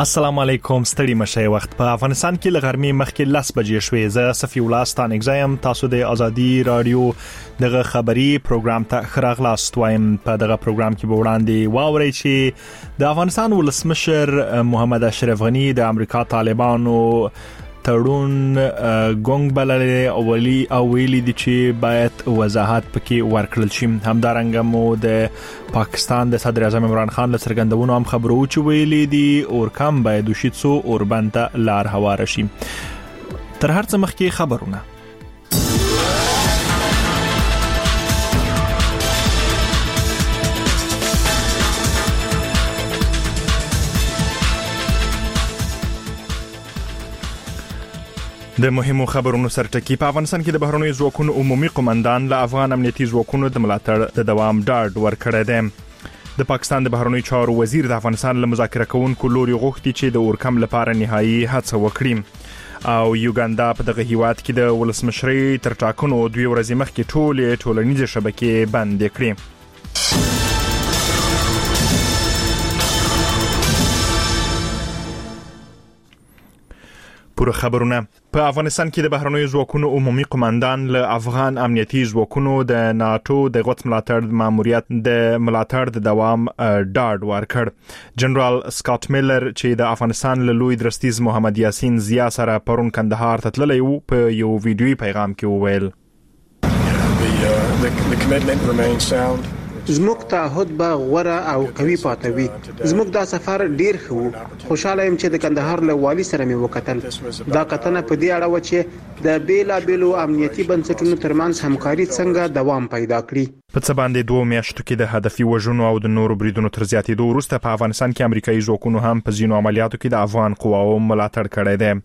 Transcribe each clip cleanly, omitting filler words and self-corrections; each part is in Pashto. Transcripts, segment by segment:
السلام علیکم ستړي مشه وخت په افغانستان کې لغرمې مخکې 10 بجې شوې زه صفی الله ستان اگزایم تاسو د ازادي رادیو دغه خبری پروګرام ته خراغلاست وایم په دغه پروګرام کې به وړاندې واوري چې د افغانستان ولسمشر محمد اشرف غنی د امریکا طالبانو تړون ګونګ بللې او ویلي دي چې باید وضاحت پکې ورکړل شي. همدارنګه مو د پاکستان د صدر اعظم عمران خان له څرګندونو هم خبرو چې ویلي دي اورکم باید وشيتسو اوربند ته لار هوار شي. تر هر څه مخکې خبرونه د مهمو خبرونو سرټکی. په افغانستان کې د بهرنیو ځواکونو عمومي قومندان له افغان امنیتي ځواکونو د ملاتړ د دوام ډاډ ورکړی دی. د پاکستان د بهرنیو چارو وزیر د افغانستان له مذاکره کوونکو لوري غوښتي چې د اورکم لپاره نهایی هڅه وکړي او یوګاندا په دغه هیواد کې د ولسمشرۍ تر ټاکنو 2 ورځې مخکې ټولنیزې شبکې بند کړې. پوره خبرونه. په افغانستان کې د بهرنیو ځواکونو عمومي قومندان له افغان امنیتي ځواکونو د ناتو د غوت ملاتړ ماموریت د ملاتړ د دوام ډاډ ورکړ. جنرال سکاټ میلر چې د افغانستان له لوی درستیز محمد یاسین زیا سره پرون کندهار ته تللی و په یو ویډیوي پیغام کې وویل the commitment remains sound. زموږ تعهد به غوره او قوي پاتوي. زموږ دا سفر ډیر ښه خوشاله يم چې د کندهار له والی سره مې وکتل. دا کتنه په دې اړه و چې د بیلابیلو امنیتي بنسټونو ترمنځ همکاري څنګه دوام پیدا کړي. په څه باندې 2 میاشتو کې د هدفي وژنو او د نورو بریدونو تر زیاتېدو وروسته په افغانستان کې امریکایي ځواکونو هم په ځینو عملیاتو کې د افغان قواو ملاتړ کړی دی.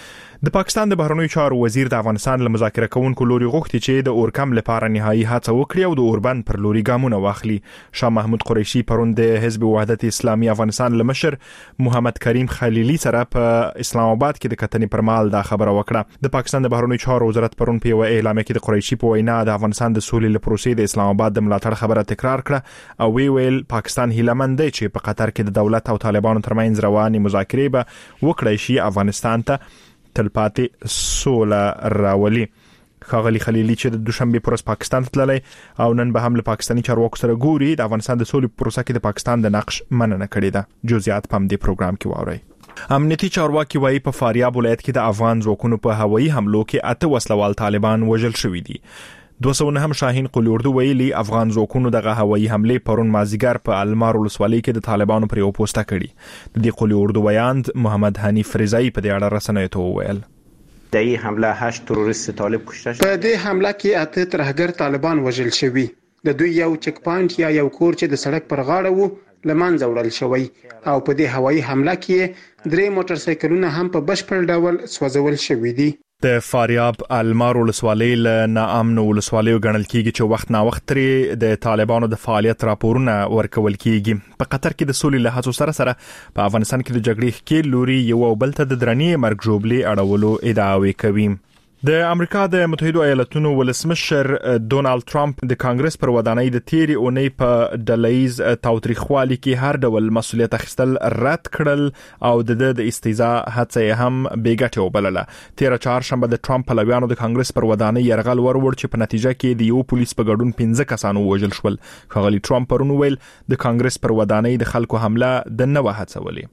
د پاکستان د بهرنیو چارو وزیر د افغانستان له مذاکره کوونکو لوري غوښتي چې د اورکم لپاره نهایی هڅه وکړي او د اوربند پر لوري ګامونه واخلي. شاه محمود قریشي پرون د حزب وحدت اسلامي افغانستان له مشر محمد کریم خلیلی سره په اسلام آباد کې د کتنې پر مهال دا خبره وکړه. د پاکستان د بهرنیو چارو وزارت پرون په اعلامیه کې د قریشي په وینا د افغانستان د سولې لپاره پروسې د اسلام آباد د ملاتړ خبره تکرار کړه او ویل پاکستان هیلهمند دی چې په قطر کې د دولت او طالبانو ترمنځ رواني مذاکرې به وکړي شي افغانستان ته تلپاتې سوله راولي. ښاغلي خلیلی چې د دوشنبه پر ورځ پاکستان ته تللی او نن به هم له پاکستاني چارواکو سره ګوري د افغانستان د سولې پروسه کې د پاکستان د نقش مننه کړې ده. جزئیات په دې پروګرام کې واورئ. امنیتي چارواکي وايي په فاریاب ولایت کې د افغان ځواکونو په هوایي حملو کې 8 وسلوال طالبان وژل شوي دي. 200 هم شاهین قلی اردو ویلي افغان ځواکونو دغه هوایي حمله پرون مازیګر په المار ولسوالۍ کې د طالبانو پر یو پوسټه کړي. د دې قلی اردو ویاند محمد حنیف رضایی په دې اړه رسنیو ته وویل در این حمله 8 تروریست طالب کشته شد. په دې حمله کې 8 ترهګر طالبان وژل شوي. د دوی یو چک پاینټ یا یو کور چې د سړک پر غاړه وو لمنځه وړل شوی او په دې هوایي حمله کې 3 موټر سایکلونه هم په بشپړ ډول سوځول شوي دي. د فاریاب المار ولسوالۍ له ناامن ولسوالیو ګڼل کیږي چې وخت نا وخت لري د طالبانو د فعالیت راپورونه ورکول کیږي. په قطر کې د سولې له هڅو سره په افغانستان کې د جګړې ښکېل لوري یو او بل ته د درنې مرګ ژوبلې اړولو ادعاوې کوي. د امریکا د متحده ایالاتونو ولسمشر ډونالد ټرمپ د کانګرس پر ودانۍ د تیری اونۍ په ډلهیز تاوتریخوالي کې هر ډول مسؤلیت اخیستل رد کړل او د استیزا هڅه هم بیګټه وبلله. 13 چهارشنبه د ټرمپ پلویانو د کانګرس پر ودانۍ يرغل ورور چې په نتیجه کې د یو پولیس په ګډون 15 کسانو وژل شول. ښاغلي ټرمپ پرون ویل د کانګرس پر ودانۍ د خلکو حمله د نوې هڅولې.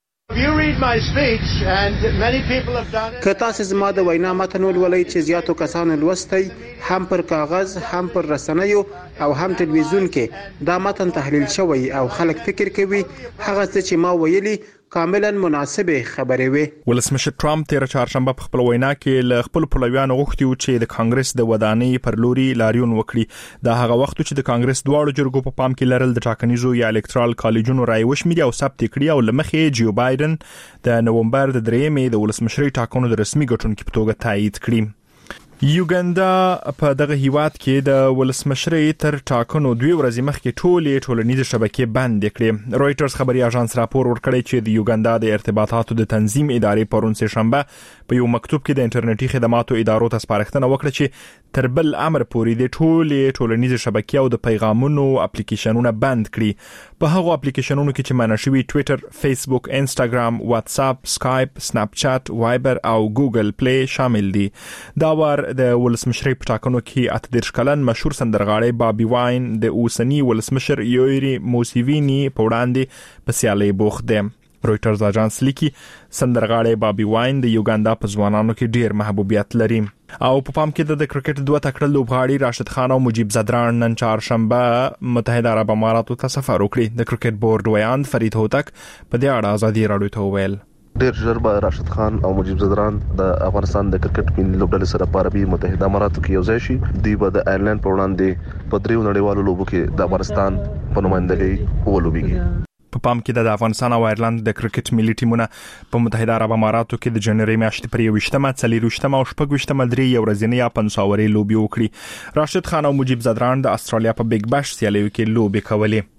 که تاسو زما د وینا متن ولولئ چې زیاتو کسانو لوستي هم پر کاغذ هم پر رسنیو او هم ټلویزیون کې دا متن تحلیل شوی او خلک فکر کوي هغه څه چې ما ویلي کاملا مناسبه خبره وي. ولسمشر ټرمپ 13 چهارشنبه په خپل وینا کې له خپل پلویانو غوښتي چې د کانګرس د ودانۍ پر لوري لاریون وکړي. دا هغه وخت چې د کانګرس دواړو جرګو په پام کې لرل د ټاکنیزو یا الکترال کالجونو رای وشمیري او ثبت کړي او لمخې جو بایدن د نومبر د 3 د ولسمشرۍ ټاکنو د رسمي ګټونکو په توګه تایید کړي. یوګاندا په دغه هیواد کې د ولسمشرۍ تر ټاکنو 2 ورځې مخکې ټولنیزې شبکې بند کړې. رويټرز خبري اژانس راپور ورکړی چې د یوګاندا د ارتباطاتو د تنظیم ادارې پرون سه شنبه په یو مکتوب کې د انټرنیټي خدماتو ادارو ته سپارښتنه وکړه چې تر بل امر پورې د ټولنیزې شبکې او د پیغامونو اپلیکیشنونه بند کړي. په هغو اپلیکیشنونو کې چې منع شوي ټوئیټر، فیسبوک، انستګرام، واتس اپ، سکایپ، سناپ چات، وایبر او ګوګل پلی شامل دي. دا ور د ولسمشرۍ په ټاکنو کې 38 کلن مشهور سندرغاړی بابي واین د اوسنی ولسمشر یوری موسیوینی په وړاندې په سیالي بوخت دی. رويټرز اژانس لیکي سندرغاړی بابي واین د یوګاندا په ځوانانو کې ډیر محبوبیت لري. او په پام کې د کرکټ 2 تکړه لوبغاړي راشد خان او مجيب زدران نن چهارشنبه متحده عرب اماراتو ته سفر وکړي. د کرکټ بورډ ویاند فرید هوتک په دې اړه ازادي راډیو ته وویل ډیر ژر به راشد خان او مجيب زدران د افغانستان د کرکټ ملي لوبډلې سره په عربي متحده اماراتو کې یو ځای شي. دوی به د آیرلند په وړاندې په 3 نړیوالو لوبو کې د افغانستان په نمائندګۍ ولوبېږي. په پام کې د افغانستان او آیرلند د کرکټ ملي ټیمونه په متحده عرب اماراتو کې د جنوري میاشتې پر 21مه، 24مه او 26مه درې ورځې یا 500 لوبي وکړي. راشد خان او مجيب زدران د استرالیا په بیگ باش سیالیو کې لوبي کولې.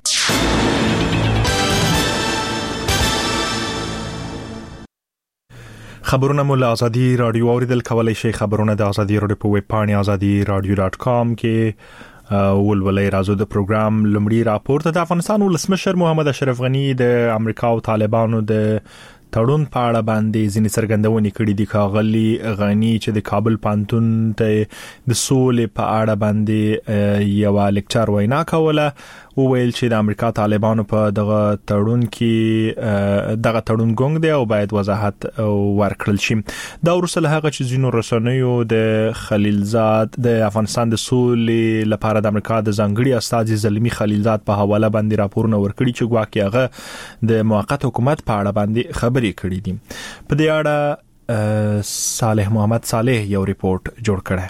خبرونه مو له ازادي رادیو اوریدل کولای شي. خبرونه د ازادي رادیو په ویب پاڼه azadiradio.com کې ولولای راځو. د پروګرام لمړی راپور د افغانستان ولسمشر محمد اشرف غنی د امریکا او طالبانو د تړون په اړه باندې ځینې څرګندونې کړې دي. کاغلی غنی چې د کابل پانتون ته د سولې په اړه باندې یو لیکچر وینا کوله، وویل چې د امریکا طالبانو په دغه تړون کې دغه تړون ګونګ دی او باید وضاحت ورکړل شي. دا ورسره هغه چې ځینو رسنیو د خلیلزاد د افغانستان د سولې لپاره د امریکا د ځانګړي استاذ زلمی خلیلزاد په حواله باندې راپورونه ورکړي چې ګواکې هغه د موقت حکومت په اړه باندې خبرې کړې دي. په دې اړه صالح محمد صالح یو ریپورت جوړ کړی.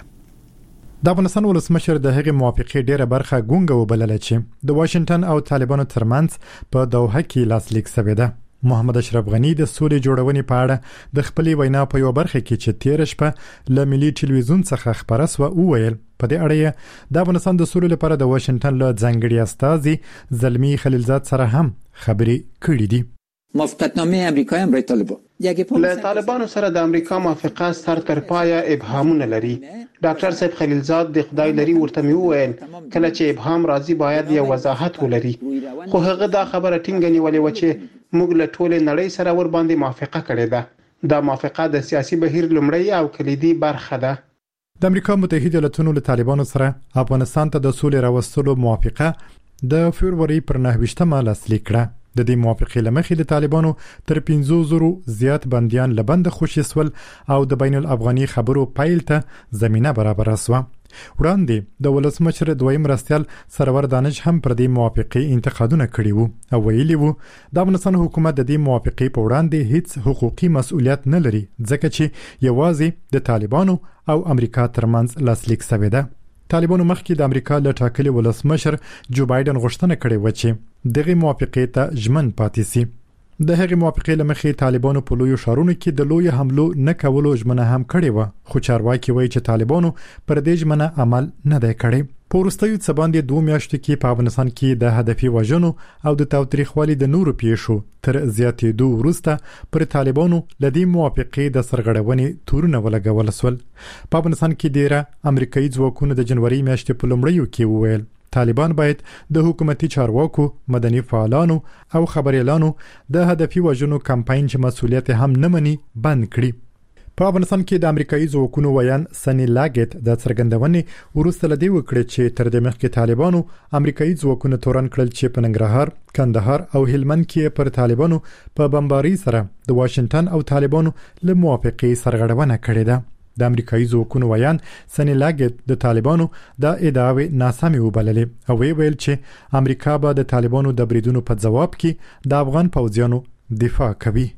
د افغانستان ولسمشر د هغې موافقې ډیره برخه ګونګه وبلله چې د واشنگټن او طالبانو ترمنځ په دوحه کې لاسلیک شوې ده. محمد اشرف غنی د سولې جوړونې په اړه د خپلې وینا په یو برخه کې چې 13 شپه له ملي ټلویزیون څخه خبره سو وویل په دې اړه د افغانستان د سولې لپاره د واشنگټن له ځانګړي استاذ زلمی خلیلزاد سره هم خبرې کړې دي. موافقتنامه امریکا هم برای طالبان له طالبانو سره د امریکا موافقه سر تر پایه ابهامونه لري. ډاکټر صاحب خلیلزاد د خدای لري ورته وویل کله چې ابهام راځي باید یو وضاحت ولري، خو هغه دا خبره ټینګه نیولې و چې موږ له ټولې نړۍ سره ور باندې موافقه کړې ده. دا موافقه د سیاسي بهیر لومړی او کلیدي برخه ده. د امریکا متحده ایالاتونو له طالبانو سره افغانستان ته د سولې راوستلو موافقه د فبرवरी پر 9مه لاسلیک کړه. د دې موافقې لمخې د طالبانو تر 500 زیات بنديان لبند خوشي سول او د بین الافغاني خبرو پایل ته زمينه برابر شوه. وړاندې د ولسمشر دویم رستيال سرور دانش هم پر دې موافقې انتقادونه کړي وو او ویلي وو د افغانستان حکومت د دې موافقې په وړاندې هیڅ حقوقي مسؤلیت نه لري ځکه چې یوازې د طالبانو او امریکا ترمنځ لاسلیک شوی ده. طالبانو مخکې د امریکا له ټاکلي ولسمشر جو بایدن غوښتنه کړې و چې دغه موافقې ته ژمن پاتې شي. د هغې موافقې لمخې طالبانو په لوی شهرونو کې د لوی حملو نه کولو ژمنه هم کړې و، خو چارواکي وایي چې طالبانو پر دې ژمنه عمل نه دی کړی. په وروستیو څه باندې 2 میاشتو کې په افغانستان کې د هدفي وژنو او د تاوتریخوالي د نورو پیښو تر زیاتېدو وروسته پر طالبانو لدی موافقې د سرغړونې تورونه ولګول شول. په افغانستان کې ډیره امریکایي ځواکونو د جنوري میاشتې په لومړیو کې وویل طالبان باید د حکومتي چارواکو، مدني فعالانو او خبريالانو د هدفي وژنو کمپاین چې مسؤلیت هم نه مني بند کړي. په افغانستان کې د امریکایي ځواکونو ویان سنی لاګټ د څرګندونې وروسته لدی وکړي چې تر دې مخکې طالبانو امریکایي ځواکونو تورن کړل چې په ننګرهار، کندهار او هلمند کې پر طالبانو په بمباري سره د واشنگټن او طالبانو له موافقې سرغړونه کړې ده. د امریکایي ځواکونو ویان سنی لاګټ د طالبانو د ادعاوې ناسمې وبللې او ویل چې امریکا به د طالبانو د بریدونو په جواب کې د افغان پوځیانو دفاع کوي.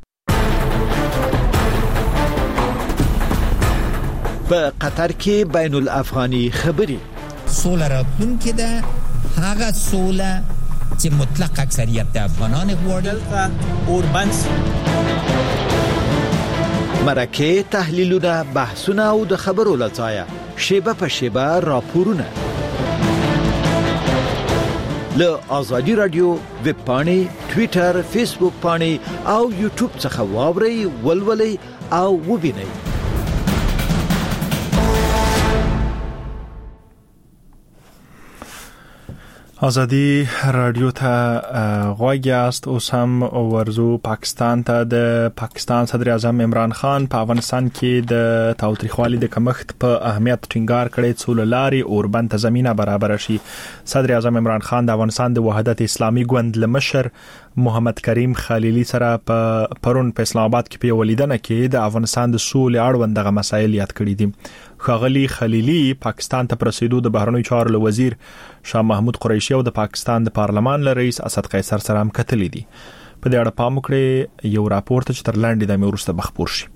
په قطر کې بین الافغاني خبرې سوله راتلونکې ده، هغه سوله چې مطلق اکثریت د افغانان غواړي. مرکه، تحلیلونه، بحثونه او د خبرو لړۍ شیبه په شیبه راپورونه له آزادی رادیو ویب پاڼې، ټوئیټر، فیسبوک پاڼې او یوټیوب څخه واورئ، ولولئ او وګورئ. آزادی رادیو ته غوږ یاست. اوس هم ورزو پاکستان ته. د پاکستان صدر اعظم عمران خان په افغانستان کې د تاوتریخوالي د کمښت په اهمیت ټینګار کړی څو لاري اوربند ته زمينه برابر شي. صدر اعظم عمران خان د افغانستان د وحدت اسلامي ګوند لمشر محمد کریم خلیلی سره په پرون په اسلام آباد کې په ولیدنه کې د افغانستان د سولې اړوند دغه مسایل یاد کړی دي. ښاغلي خلیلی پاکستان ته پرسیدو د بهرنیو چارو وزیر شاه محمود قریشي او د پاکستان د پارلمان رئیس اسد قیصر سره هم کتلې دي. په دې اړه پام وکړئ. یو راپور ته چې تر لاندې د امروسته بخپور شي.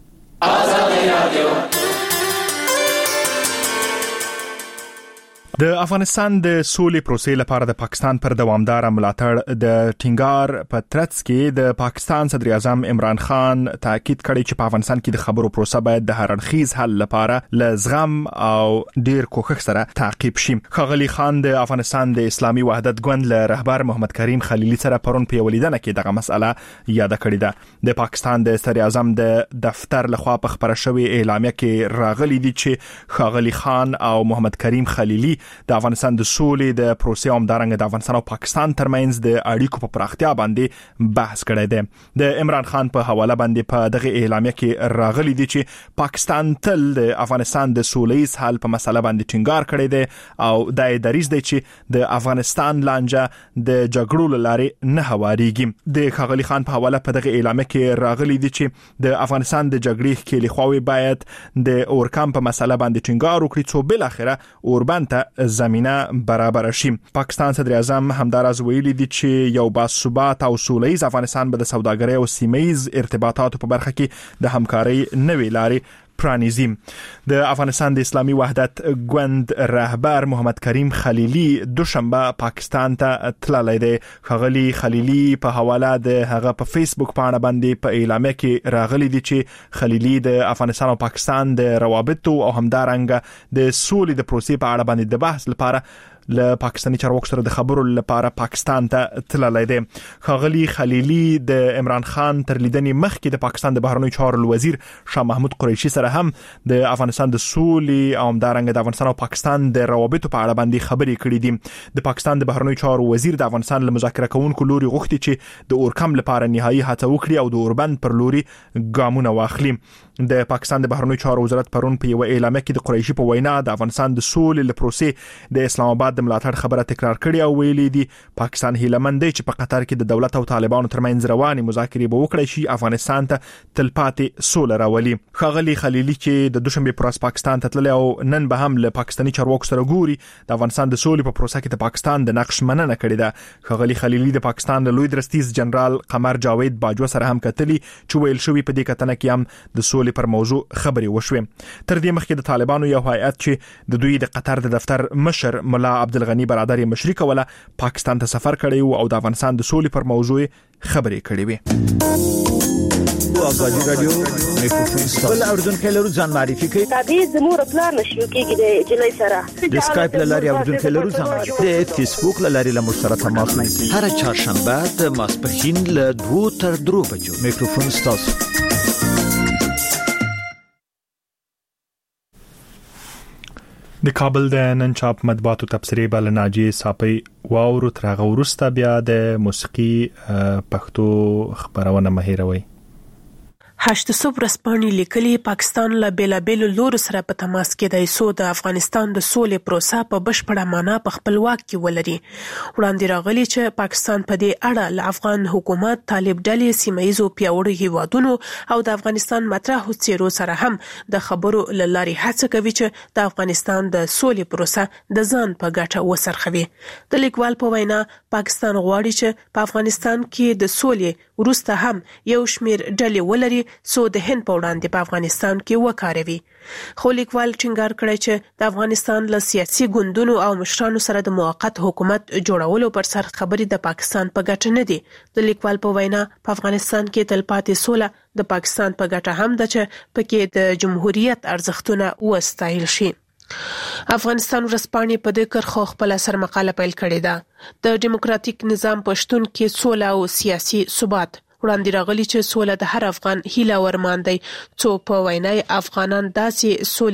د افغانستان د سولې پروسې لپاره د پاکستان پر دوامدار ملاتړ د ټینګار په ترڅ کې د پاکستان صدر اعظم عمران خان تاکید کړی چې په افغانستان کې د خبرو پروسه باید د هر اړخیز حل لپاره لزغم او ډیر کوښښ سره تعقیب شي. ښاغلي خان د افغانستان د اسلامي وحدت ګوند له رهبر محمد کریم خلیلی سره پرون په ولیدنه کې دغه مسله یاد کړې ده. د پاکستان د صدر اعظم د دفتر لخوا په خبره شوی اعلامیه کې راغلي دي چې ښاغلي خان او محمد کریم خلیلی د افغانستان د سولې د پروسې او همدارنګه د افغانستان او پاکستان ترمنځ د اړیکو په پراختیا باندې بحث کړی دی. د عمران خان په حواله باندې په دغه اعلامیه کې راغلي دي چې پاکستان تل د افغانستان د سولهییز حل په مسله باندې ټینګار کړی دی او د دریځ دی چې د افغانستان لانجه د جګړو لارې نه هواريږي. د ښاغلي خان په حواله په دغه اعلامیه کې راغلي دي چې د افغانستان د جګړې کې لخواوي باید د اورکام په مسله باندې ټینګار وکړي څو بل اخره اوربند ته زمينه برابر شي. پاکستان صدر اعظم همداراز ویلي دي چې یو باثبات او سولهییز افغانستان به د سوداګرۍ او سیمهییز ارتباطاتو په برخه کې د همکارۍ نوې لارې پرانیزي. د افغانستان د اسلامي وحدت ګوند رهبر محمد کریم خلیلی دوشنبه پاکستان ته تللی دی. ښاغلي خلیلی په حواله د هغه په فیسبوک باندې په اعلامیه کې راغلي دي چې خلیلی د افغانستان او پاکستان د روابطو او همدارنګه د سولې د پروسې په اړه باندې د بحث لپاره له پاکستاني چارواکو سره د خبرو لپاره پاکستان ته تللی دی. ښاغلي خلیلی د عمران خان تر لیدنې مخکې د پاکستان د بهرنیو چارو وزیر شاه محمود قریشي سره هم د افغانستان د سولې او همدارنګه د افغانستان او پاکستان د روابطو په اړه باندې خبرې کړې دي. د پاکستان د بهرنیو چارو وزیر د افغانستان له مذاکره کوونکو لوري غوښتي چې د اورکم لپاره نهایي هڅه وکړي او د اوربند پر لوري ګامونه واخلي. د پاکستان د بهرنیو چارو وزارت پرون په یو اعلامیه کې د قریشي په وینا د افغانستان د سولې لپروسې د اسلام آباد د ملاتړ خبره تکرار کړې او ویلي دي پاکستان هیلمند دی چې په قطر کې د دولت او طالبانو ترمنځ رواني مذاکرې به وکړي شي افغانستان ته تلپاتې سوله راولي. ښاغلي خلیلی چې د دوشنبه پر پاکستان ته تللی او نن به هم له پاکستاني چارواکو سره ګوري د افغانستان د سولې په پروسه کې د پاکستان د نقش مننه کړې ده. ښاغلي خلیلی د پاکستان له لوی درستیز جنرال قمر جاوید باجوه سره هم کتلی چې ویل شوی په دې کتنه کې هم د سولې پر موضوع خبرې وشوې. تر دې مخکې د طالبانو یو هیئت چې د دوی د قطر د دفتر مشر مولا عبدالغنی برادر یې مشري کوله پاکستان ته سفر کړی او د افغانستان د سولې پر موضوع خبرې کړې وې. آزادی رادیو میکروفون بل اوردونکو لرو ځان معرفي کوي. تابع زموږ پلان نشو کېږي د جلای سره د اسکایپ لاري اوردونکو لرو ځان معرفي. د فیسبوک لاري له مشترک تماس نیسي. هر چهارشنبه د ماسپښین له 2 تر 3 بجو میکروفون ستاسو. د کابل د نن چاپ مطبوعاتو تبصرې بل ناجی صاحب واورو ترغه ورسته بیا د موسیقي پښتو خبرونه مهیروي. 800 ورځپاڼې لیکلي پاکستان له بیلابېلو لورو سره په تماس کې دی څو د افغانستان د سولې پروسه په بشپړه معنا په خپل واک کې ولري. وړاندې راغلي چې پاکستان په دې اړه له افغان حکومت، طالب ډلې، سیمه‌ییزو پیاوړو هیوادونو او د افغانستان مطرحو څیرو سره هم د خبرو له لارې هڅه کوي چې د افغانستان د سولې پروسه د ځان په ګټه وسرخوي. د لیکوال په وینا پاکستان غواړي چې په افغانستان کې د سولې وروسته هم یو شمېر ډلې ولري سو د هند په وړاندې په افغانستان کې وکاروي. خو لیکوال ټینګار کړی چې د افغانستان له سیاسي ګوندونو او مشرانو سره د موقت حکومت جوړولو پر سر خبرې د پاکستان په ګټه نه دي. د لیکوال په وینا په افغانستان کې تلپاتې سوله د پاکستان په ګټه هم ده چې پکې د جمهوریت ارزښتونه وستایل شي. افغانستان ورځپاڼې په دې کرښو خپل سرمقاله پیل کړې ده. د دیموکراتیک نظام پښتون کې سوله او سیاسي ثبات وړاندې راغلي چې سوله د هر افغان هیله ورمان دی. څو په وینای افغانان داسې سولې